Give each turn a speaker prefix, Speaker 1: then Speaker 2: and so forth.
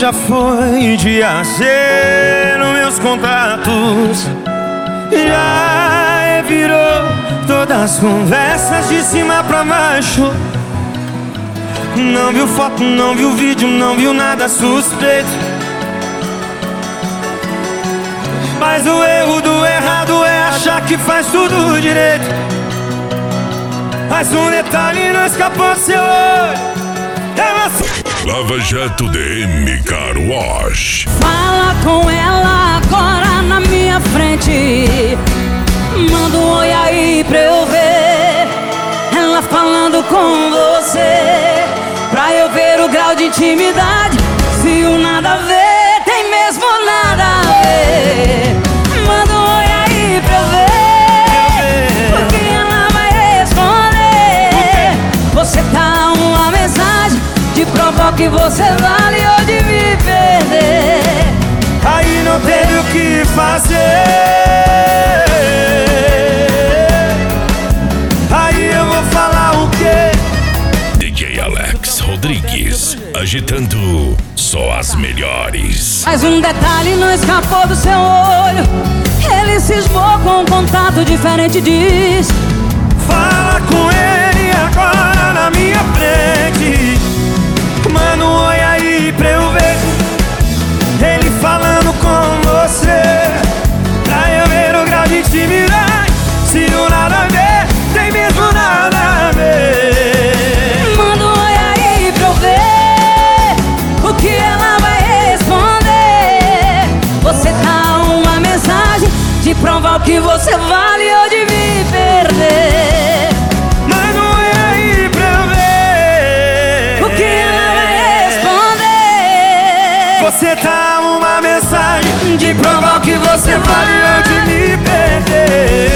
Speaker 1: já foi dia C nos meus contatos. Já virou todas as conversas de cima pra baixo. Não viu foto, não viu vídeo, não viu nada suspeito. Mas o erro do errado é achar que faz tudo direito. Mas um detalhe não escapou do seu olho.
Speaker 2: Lava Jato DM Car Wash.
Speaker 3: Fala com ela agora na minha frente. Manda um oi aí pra eu ver ela falando com você, pra eu ver o grau de intimidade. Se o nada a ver tem mesmo nada a ver. Manda um oi aí pra eu ver, porque ela vai responder. Você tá uma mensagem de provar que você vale ou de me perder.
Speaker 1: Aí não teve o que fazer. Aí eu vou falar o quê?
Speaker 2: DJ Alex Rodrigues, agitando só as melhores.
Speaker 3: Mas um detalhe não escapou do seu olho. Ele cismou com um contato diferente, diz.
Speaker 1: Fala com ele agora na minha frente. Manda um oi aí pra eu ver ele falando com você, pra eu ver o grau de intimidade. Se o nada a ver tem mesmo nada a ver.
Speaker 3: Manda um oi aí pra eu ver o que ela vai responder. Você tá uma mensagem de provar o que você vale ou de me perder.
Speaker 1: Manda um oi aí pra eu ver
Speaker 3: o que ela vai responder.
Speaker 1: Você tá uma mensagem de provar o que você vale ou de me perder.